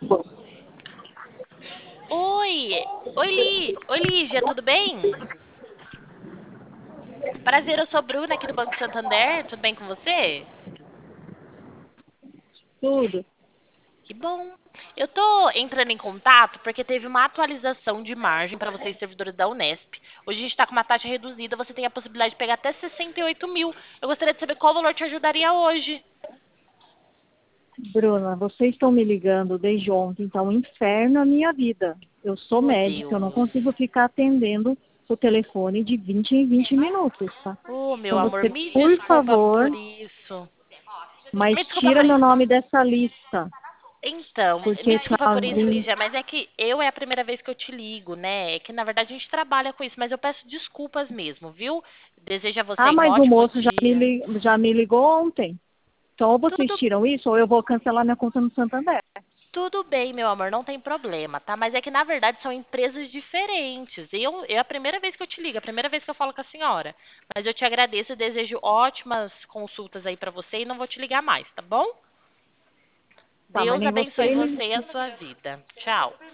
Oi! Oi, Lígia, tudo bem? Prazer, eu sou Bruna aqui do Banco Santander, tudo bem com você? Tudo. Que bom! Eu tô entrando em contato porque teve uma atualização de margem para vocês, servidores da Unesp. Hoje a gente está com uma taxa reduzida, você tem a possibilidade de pegar até 68 mil. Eu gostaria de saber qual valor te ajudaria hoje. Bruna, vocês estão me ligando desde ontem, então inferno a minha vida. Eu sou Oh, médica, eu não Deus! consigo ficar atendendo o telefone de 20 em 20 minutos, tá? Oh, meu Então amor, você, me por desculpa favor, por isso. mas Me desculpa, tira mas meu nome dessa lista, então, me porque desculpa por isso, Claudine... Lígia, mas é que eu é a primeira vez que eu te ligo, né? É que na verdade a gente trabalha com isso, mas eu peço desculpas mesmo, viu? Desejo a você Ah, aí um mas o ótimo moço dia. já me ligou ontem. Então ou vocês Tudo, tiram isso ou eu vou cancelar minha conta no Santander. tudo bem, meu amor, não tem problema, tá? Mas é que na verdade são empresas diferentes. É a primeira vez que eu te ligo, é a primeira vez que eu falo com a senhora. Mas eu te agradeço e desejo ótimas consultas aí pra você e não vou te ligar mais, tá bom? Tá, mas Deus nem abençoe você, nem... você e a sua vida. Tchau.